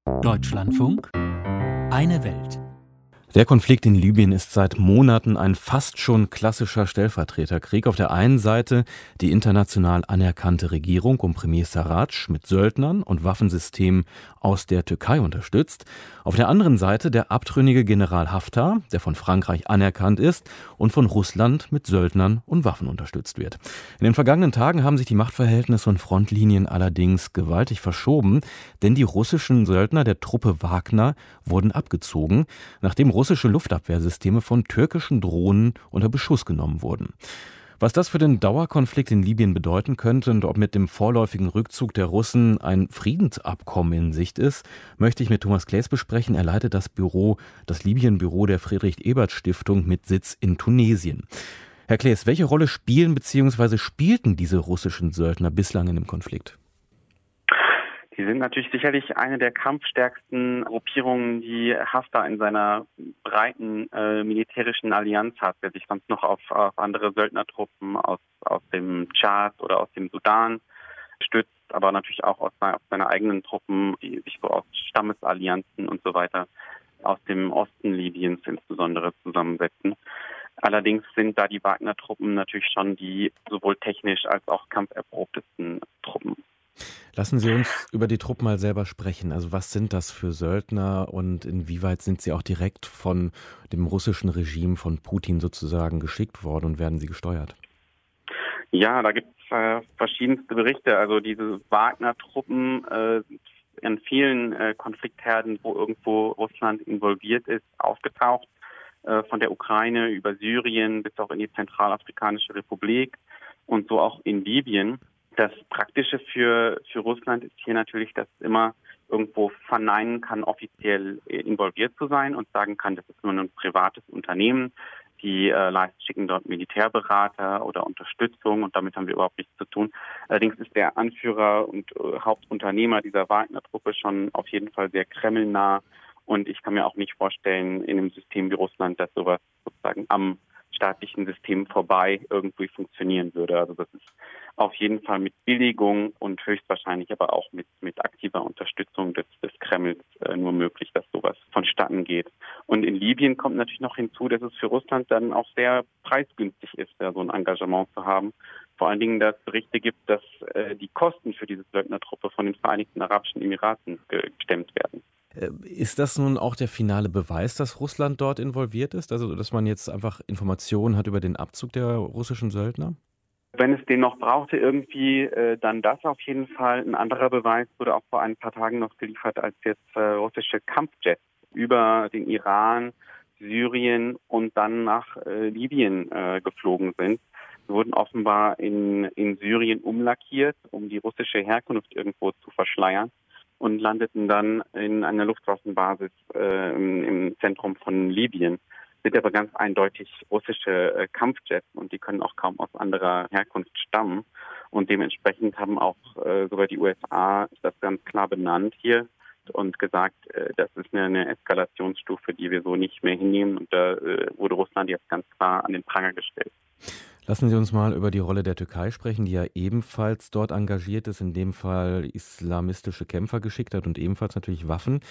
Deutschlandfunk, eine Welt. Der Konflikt in Libyen ist seit Monaten ein fast schon klassischer Stellvertreterkrieg. Auf der einen Seite die international anerkannte Regierung um Premier Sarraj mit Söldnern und Waffensystemen aus der Türkei unterstützt. Auf der anderen Seite der abtrünnige General Haftar, der von Frankreich anerkannt ist und von Russland mit Söldnern und Waffen unterstützt wird. In den vergangenen Tagen haben sich die Machtverhältnisse und Frontlinien allerdings gewaltig verschoben, denn die russischen Söldner der Truppe Wagner wurden abgezogen, nachdem russische Luftabwehrsysteme von türkischen Drohnen unter Beschuss genommen wurden. Was das für den Dauerkonflikt in Libyen bedeuten könnte und ob mit dem vorläufigen Rückzug der Russen ein Friedensabkommen in Sicht ist, möchte ich mit Thomas Claeys besprechen. Er leitet das Libyen-Büro der Friedrich-Ebert-Stiftung mit Sitz in Tunesien. Herr Claeys, welche Rolle spielen bzw. spielten diese russischen Söldner bislang in dem Konflikt? Die sind natürlich sicherlich eine der kampfstärksten Gruppierungen, die Haftar in seiner breiten militärischen Allianz hat, der sich sonst noch auf andere Söldnertruppen aus dem Tschad oder aus dem Sudan stützt, aber natürlich auch auf seine eigenen Truppen, die sich so aus Stammesallianzen und so weiter aus dem Osten Libyens insbesondere zusammensetzen. Allerdings sind da die Wagner-Truppen natürlich schon die sowohl technisch als auch kampferprobtesten Truppen. Lassen Sie uns über die Truppen mal selber sprechen. Also was sind das für Söldner und inwieweit sind sie auch direkt von dem russischen Regime, von Putin sozusagen geschickt worden und werden sie gesteuert? Ja, da gibt es verschiedenste Berichte. Also diese Wagner-Truppen in vielen Konfliktherden, wo irgendwo Russland involviert ist, aufgetaucht. Von der Ukraine über Syrien bis auch in die Zentralafrikanische Republik und so auch in Libyen. Das Praktische für Russland ist hier natürlich, dass es immer irgendwo verneinen kann, offiziell involviert zu sein und sagen kann, das ist nur ein privates Unternehmen. Die schicken dort Militärberater oder Unterstützung und damit haben wir überhaupt nichts zu tun. Allerdings ist der Anführer und Hauptunternehmer dieser Wagner-Truppe schon auf jeden Fall sehr kremlnah und ich kann mir auch nicht vorstellen, in einem System wie Russland, dass sowas sozusagen am staatlichen System vorbei irgendwie funktionieren würde. Also das ist auf jeden Fall mit Billigung und höchstwahrscheinlich aber auch mit aktiver Unterstützung des Kremls nur möglich, dass sowas vonstatten geht. Und in Libyen kommt natürlich noch hinzu, dass es für Russland dann auch sehr preisgünstig ist, da so ein Engagement zu haben. Vor allen Dingen, dass es Berichte gibt, dass die Kosten für diese Söldnertruppe von den Vereinigten Arabischen Emiraten gestemmt werden. Ist das nun auch der finale Beweis, dass Russland dort involviert ist? Also, dass man jetzt einfach Informationen hat über den Abzug der russischen Söldner? Wenn es den noch brauchte irgendwie, dann das auf jeden Fall. Ein anderer Beweis wurde auch vor ein paar Tagen noch geliefert, als jetzt russische Kampfjets über den Iran, Syrien und dann nach Libyen geflogen sind. Sie wurden offenbar in Syrien umlackiert, um die russische Herkunft irgendwo zu verschleiern. Und landeten dann in einer Luftwaffenbasis im Zentrum von Libyen. Sind aber ganz eindeutig russische Kampfjets und die können auch kaum aus anderer Herkunft stammen. Und dementsprechend haben auch sogar die USA das ganz klar benannt hier und gesagt, das ist eine Eskalationsstufe, die wir so nicht mehr hinnehmen. Und da wurde Russland jetzt ganz klar an den Pranger gestellt. Lassen Sie uns mal über die Rolle der Türkei sprechen, die ja ebenfalls dort engagiert ist, in dem Fall islamistische Kämpfer geschickt hat und ebenfalls natürlich Waffen.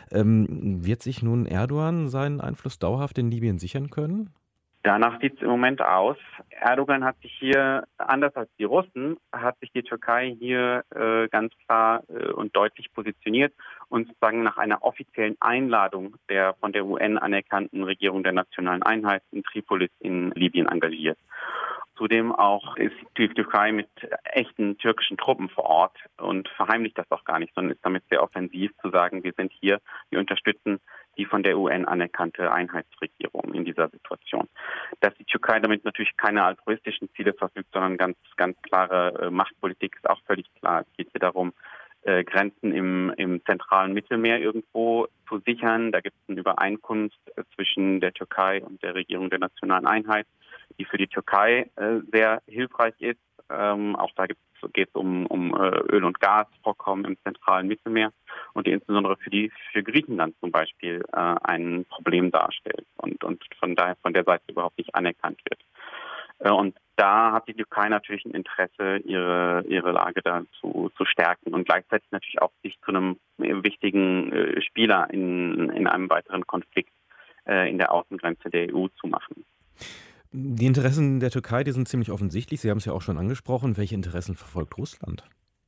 Wird sich nun Erdogan seinen Einfluss dauerhaft in Libyen sichern können? Danach sieht es im Moment aus. Erdogan hat sich hier, anders als die Russen, hat sich die Türkei hier ganz klar und deutlich positioniert und sozusagen nach einer offiziellen Einladung der von der UN anerkannten Regierung der nationalen Einheit in Tripolis in Libyen engagiert. Zudem auch ist die Türkei mit echten türkischen Truppen vor Ort und verheimlicht das auch gar nicht, sondern ist damit sehr offensiv zu sagen, wir sind hier, wir unterstützen die von der UN anerkannte Einheitsregierung in dieser Situation. Dass die Türkei damit natürlich keine altruistischen Ziele verfügt, sondern ganz klare Machtpolitik ist auch völlig klar. Es geht hier darum, Grenzen im zentralen Mittelmeer irgendwo zu sichern. Da gibt es eine Übereinkunft zwischen der Türkei und der Regierung der nationalen Einheit, die für die Türkei sehr hilfreich ist. Auch da geht es um Öl- und Gasvorkommen im zentralen Mittelmeer und die insbesondere für Griechenland zum Beispiel ein Problem darstellt und von der Seite überhaupt nicht anerkannt wird. Und da hat die Türkei natürlich ein Interesse, ihre Lage da zu stärken und gleichzeitig natürlich auch sich zu einem wichtigen Spieler in einem weiteren Konflikt in der Außengrenze der EU zu machen. Die Interessen der Türkei, die sind ziemlich offensichtlich. Sie haben es ja auch schon angesprochen. Welche Interessen verfolgt Russland?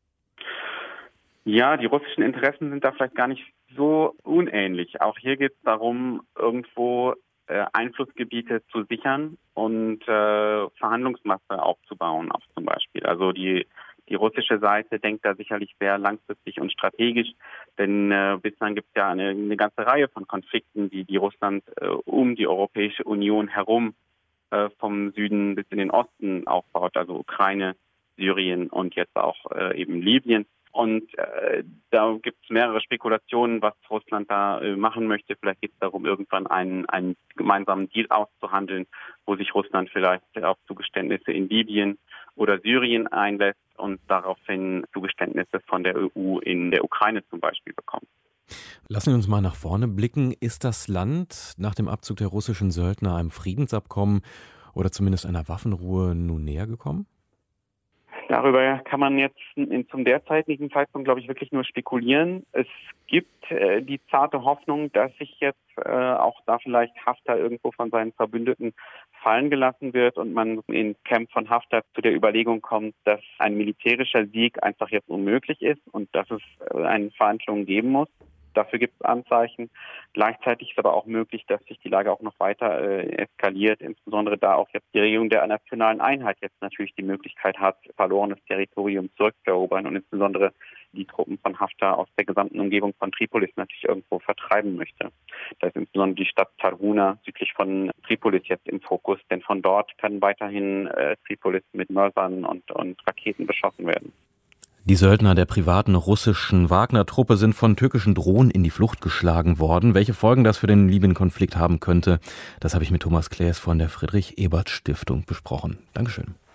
Ja, die russischen Interessen sind da vielleicht gar nicht so unähnlich. Auch hier geht es darum, irgendwo Einflussgebiete zu sichern und Verhandlungsmasse aufzubauen, auch zum Beispiel. Also die russische Seite denkt da sicherlich sehr langfristig und strategisch, denn bislang gibt es ja eine ganze Reihe von Konflikten, die Russland um die Europäische Union herum vom Süden bis in den Osten aufbaut, also Ukraine, Syrien und jetzt auch eben Libyen. Und da gibt es mehrere Spekulationen, was Russland da machen möchte. Vielleicht geht es darum, irgendwann einen gemeinsamen Deal auszuhandeln, wo sich Russland vielleicht auf Zugeständnisse in Libyen oder Syrien einlässt und daraufhin Zugeständnisse von der EU in der Ukraine zum Beispiel bekommt. Lassen wir uns mal nach vorne blicken. Ist das Land nach dem Abzug der russischen Söldner einem Friedensabkommen oder zumindest einer Waffenruhe nun näher gekommen? Darüber kann man jetzt zum derzeitigen Zeitpunkt, glaube ich, wirklich nur spekulieren. Es gibt die zarte Hoffnung, dass sich jetzt auch da vielleicht Haftar irgendwo von seinen Verbündeten fallen gelassen wird und man im Camp von Haftar zu der Überlegung kommt, dass ein militärischer Sieg einfach jetzt unmöglich ist und dass es eine Verhandlung geben muss. Dafür gibt es Anzeichen. Gleichzeitig ist aber auch möglich, dass sich die Lage auch noch weiter eskaliert, insbesondere da auch jetzt die Regierung der nationalen Einheit jetzt natürlich die Möglichkeit hat, verlorenes Territorium zurückzuerobern und insbesondere die Truppen von Haftar aus der gesamten Umgebung von Tripolis natürlich irgendwo vertreiben möchte. Da ist insbesondere die Stadt Tarhuna südlich von Tripolis jetzt im Fokus, denn von dort kann weiterhin Tripolis mit Mörsern und Raketen beschossen werden. Die Söldner der privaten russischen Wagner-Truppe sind von türkischen Drohnen in die Flucht geschlagen worden. Welche Folgen das für den Libyen-Konflikt haben könnte, das habe ich mit Thomas Claes von der Friedrich-Ebert-Stiftung besprochen. Dankeschön.